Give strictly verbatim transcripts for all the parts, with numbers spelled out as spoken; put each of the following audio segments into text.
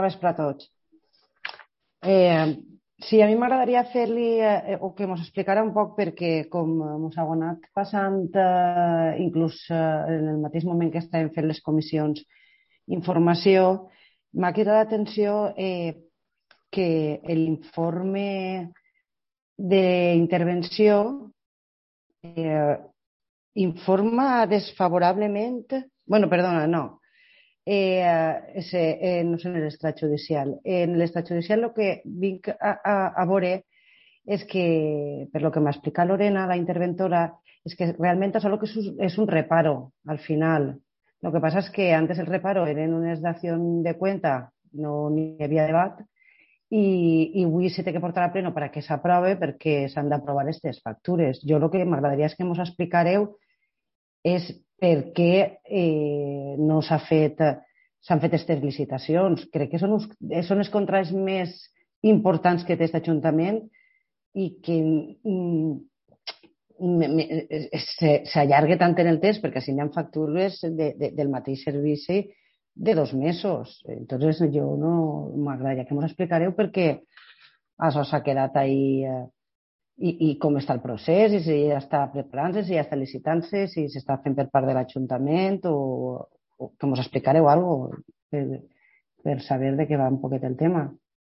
vespre a tots. Eh, sí, a mi m'agradaria fer-li eh, o que ens explicara un poc perquè com ens ha anat passant eh, inclús eh, en el mateix moment que estàvem fent les comissions informació, m'ha cridat l'atenció eh, que l'informe d'intervenció eh, informa desfavorablement, bueno, perdona, no, Eh, ese, eh, no sé en l'estat judicial. En l'estat judicial el que vinc a, a, a veure és que, per lo que m'ha explicat Lorena, la interventora, és que realment això que és, és un reparo al final. Lo que pasa es que antes el reparo era en una dación de cuenta, no n'hi havia debat, i, i avui se té que portar a pleno perquè s'aprove perquè s'han d'aprovar aquestes factures. Jo el que m'agradaria és que ens explicareu és per què eh, no s'ha fet, s'han fet aquestes licitacions. Crec que són, uns, són els contrats més importants que té aquest Ajuntament i que mm, s'allarga tant en el temps perquè si hi ha factures de, de, del mateix servici de dos mesos. Entonces jo no m'agradaria que m'ho explicareu perquè això s'ha quedat ahí eh, I, i com està el procés, i si ja està preparant-se, si ja està licitant-se, si s'està fent per part de l'Ajuntament o, o que ens explicareu alguna cosa per, per saber de què va un poquet el tema.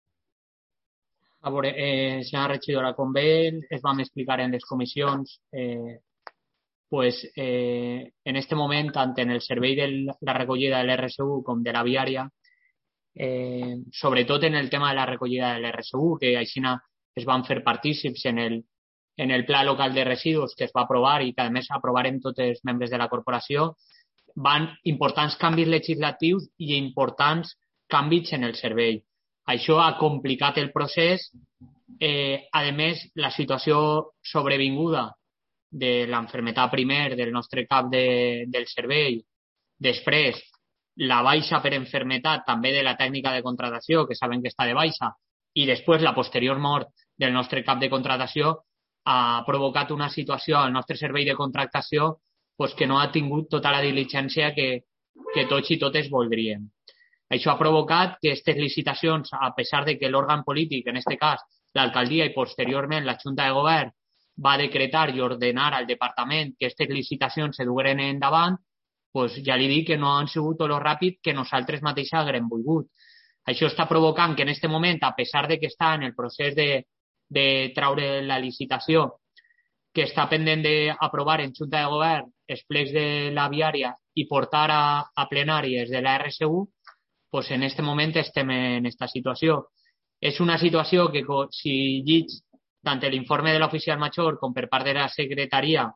A veure, eh, senyora regidora, com bé es vam explicar en les comissions, eh, pues, eh, en este moment, tant en el servei de la recollida de l'R S U com de la viària, eh, sobretot en el tema de la recollida de l'R S U, que així es van fer partícips en el, en el Pla Local de Residus que es va aprovar i que a més aprovarem tots els membres de la corporació, van importants canvis legislatius i importants canvis en el servei. Això ha complicat el procés. Eh, a més, la situació sobrevinguda de l'enfermetat primer del nostre cap de, del servei, després la baixa per enfermetat també de la tècnica de contratació, que saben que està de baixa, i després la posterior mort del nostre cap de contratació ha provocat una situació al nostre servei de contractació pues, que no ha tingut tota la diligència que, que tots i totes voldríem. Això ha provocat que aquestes licitacions, a pesar de que l'òrgan polític, en aquest cas l'alcaldia i posteriorment la Junta de Govern, va decretar i ordenar al departament que aquestes licitacions se dugueren endavant, pues, ja li dic que no han sigut tot lo ràpid que nosaltres mateixes haguem volgut. Això està provocant que en aquest moment, a pesar de que està en el procés de, de traure la licitació, que està pendent d'aprovar en Junta de Govern els plecs de la viària i portar a, a plenàries de la R S U, pues en aquest moment estem en aquesta situació. És una situació que, si lliig tant l'informe de l'oficial major com per part de la secretaria,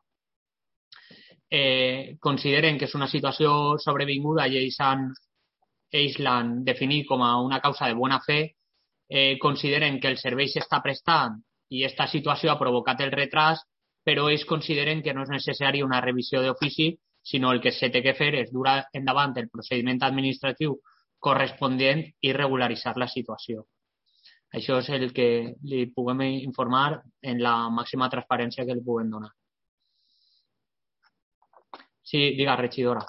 eh, consideren que és una situació sobrevinguda i ells han ells l'han definit com a una causa de bona fe, eh, consideren que el servei s'està prestant i aquesta situació ha provocat el retras, però ells consideren que no és necessari una revisió d'ofici, sinó el que s'ha de fer és dur endavant el procediment administratiu corresponent i regularitzar la situació. Això és el que li puguem informar en la màxima transparència que li puguem donar. Sí, diga, regidora.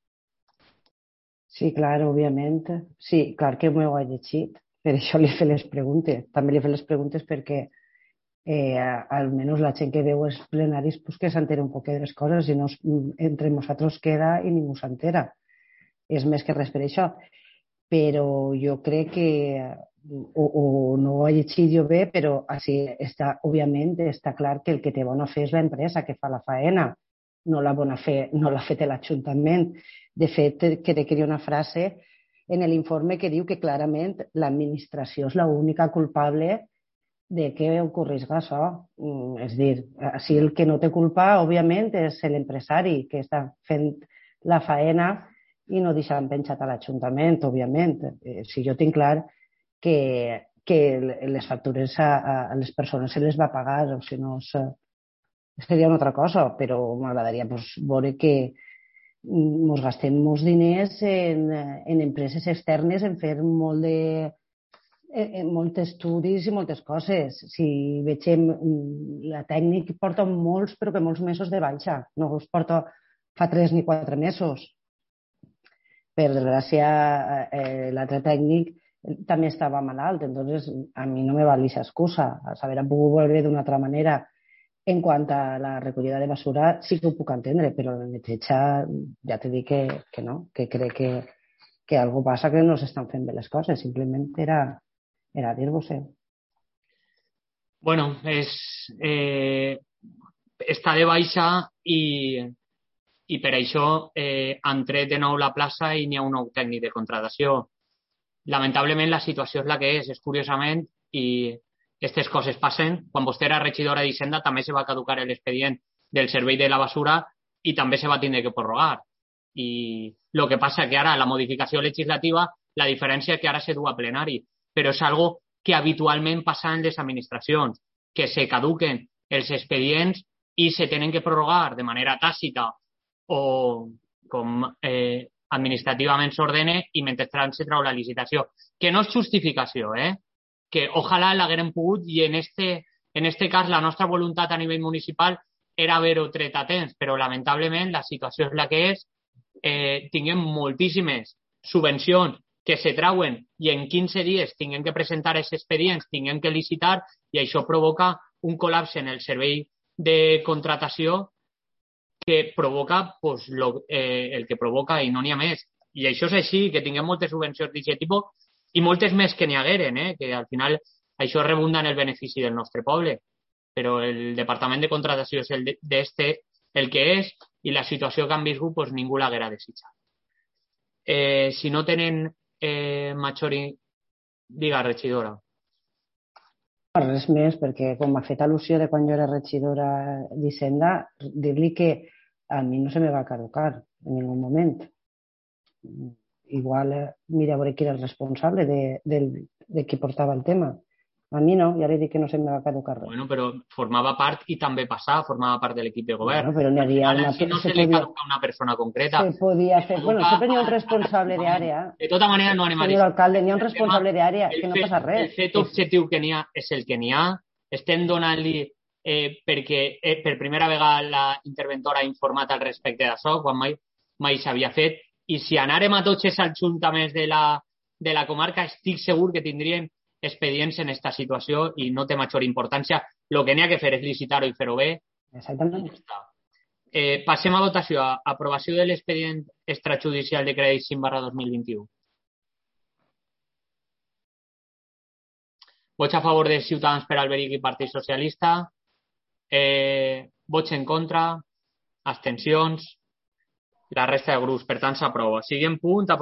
Sí, clar, òbviament. Sí, clar que m'ho he llegit. Per això li he fet les preguntes. També li he fet les preguntes perquè eh, almenys la gent que veu els plenaris pues, que s'entera un poc de les coses i no entre nosaltres queda i ningú s'entera. És més que res per això. Però jo crec que o, o no ho he llegit jo bé, però així està, òbviament està clar que el que té bona fe és l'empresa que fa la faena, no la bona fe, no l'ha fet l'Ajuntament. De fet, crec que hi ha una frase en l'informe que diu que clarament l'administració és l'única culpable de que ocorrís això. És a dir, així el que no té culpa, òbviament, és l'empresari que està fent la faena i no deixant penjat a l'Ajuntament, òbviament. Si jo tinc clar que, que les factures a, a les persones se les va pagar, o si no seria una altra cosa, però m'agradaria pues, veure que ens gastem molts diners en, en empreses externes en fer molt de en molts estudis i moltes coses. Si vegem, la tècnica porta molts, però que molts mesos de baixa, no els porta fa tres ni quatre mesos. Per desgràcia, eh, l'altre tècnic també estava malalt, entonces a mi no me val esa excusa. A saber, ha pogut volver d'una altra manera. En quant a la recollida de basura, sí que ho puc entendre, però la neteja ja t'he dit que, que no, que crec que, que algo passa, que no s'estan fent bé les coses. Simplement era, era dir-vos-ho. Bueno, és, eh, està de baixa i, i per això eh, han tret de nou la plaça i n'hi ha un nou tècnic de contratació. Lamentablement la situació és la que és, és curiosament, i aquestes coses passen. Quan vostè era regidora d'Hisenda també se va caducar l'expedient del servei de la basura i també se va tindre que prorrogar. I el que passa que ara la modificació legislativa, la diferència és que ara se du a plenari, però és algo que habitualment passa en les administracions, que se caduquen els expedients i se tenen que prorrogar de manera tàcita o com eh, administrativament s'ordena i mentrestant se trau la licitació. Que no és justificació, eh? Que ojalà l'haguérem pogut i en este, en este cas la nostra voluntat a nivell municipal era haver-ho tret a temps, però lamentablement la situació és la que és. Eh, tinguem moltíssimes subvencions que se trauen i en quinze dies tinguem que presentar els expedients, tinguem que licitar i això provoca un col·lapse en el servei de contratació que provoca pues, lo, eh, el que provoca i no n'hi ha més. I això és així, que tinguem moltes subvencions d'aquest tipus i moltes més que n'hi hagueren, eh? Que al final això rebunda en el benefici del nostre poble. Però el Departament de Contratació és el d'este el que és i la situació que han viscut pues, ningú l'haguera desitjat. Eh, si no tenen eh, Machori, diga, regidora. Res més, perquè com m'ha fet al·lusió de quan jo era regidora d'Hisenda, dir-li que a mi no se me va caducar en ningú moment. Igual, eh, mira, a veure qui era el responsable de, de, de qui portava el tema. A mi no, ja li dic que no se me va caducar res. Bueno, però formava part i també passava, formava part de l'equip de govern. Bueno, però n'hi havia una... Si no se, se li podia... caduca a una persona concreta. Se podia fer... Bueno, sempre n'hi ha un responsable d'àrea. De tota manera, no anem a dir. Senyor alcalde, n'hi ha un responsable d'àrea, que no passa res. El fet objectiu que n'hi ha és el que n'hi ha. Estem donant-li, eh, perquè eh, per primera vegada la interventora ha informat al respecte d'això, quan mai, mai s'havia fet. I si anàrem a tots els ajuntaments de la, de la comarca, estic segur que tindrien expedients en aquesta situació i no té major importància. El que n'hi ha que fer és licitar-ho i fer-ho bé. Exactament. Eh, passem a votació. Aprovació de l'expedient extrajudicial de crèdit cinc barra dos mil vint-i-u. Vots a favor de Ciutadans per Alberic i Partit Socialista. Eh, vots en contra. Abstencions. La resta de grups. Per tant, s'aprova. Siguem punt.